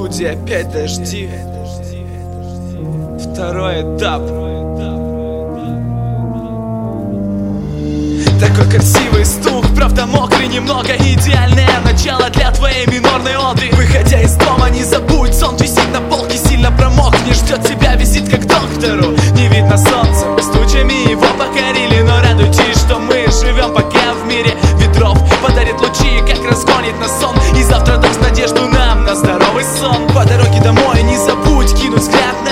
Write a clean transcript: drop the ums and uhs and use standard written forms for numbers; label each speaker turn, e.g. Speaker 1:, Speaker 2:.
Speaker 1: студии опять дожди. Второй этап. Такой красивый стук, правда мокрый немного. Идеальное начало для твоей минорной оды. Выходя из дома, не забудь, сон висит на полке, сильно промокнешь, ждет тебя визит как доктору. Не видно солнца, с тучами его покорили, но радуйтесь, что мы живем пока в мире ветров. Подарит лучи, как разгонит на сон, и завтра даст надежду нам на здоровый сон. По дороге домой не забудь кинуть взгляд на